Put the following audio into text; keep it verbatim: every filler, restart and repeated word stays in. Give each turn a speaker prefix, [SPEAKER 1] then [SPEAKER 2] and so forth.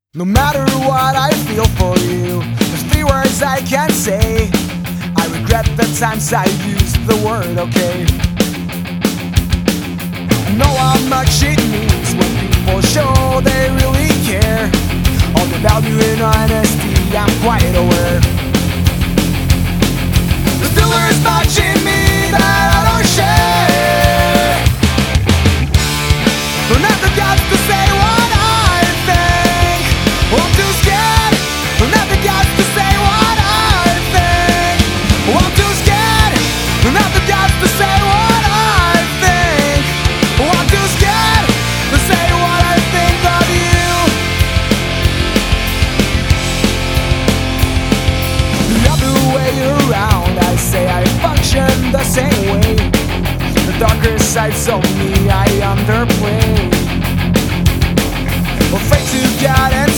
[SPEAKER 1] No matter what I feel for you, there's three words I can say. I regret the times I used the word okay. I know how much it means when people show they really care. All the value in honesty, I'm quite aware. But still there's much in me that I don't share. Don't have the guts to say what I think. I'm too scared. Don't have the guts to say what I think. I'm too scared. Don't have the guts to say what I think. I'm too scared to say what I think of you. The other way around, I say I function the same way. The darker sides of me I underplay. Afraid to get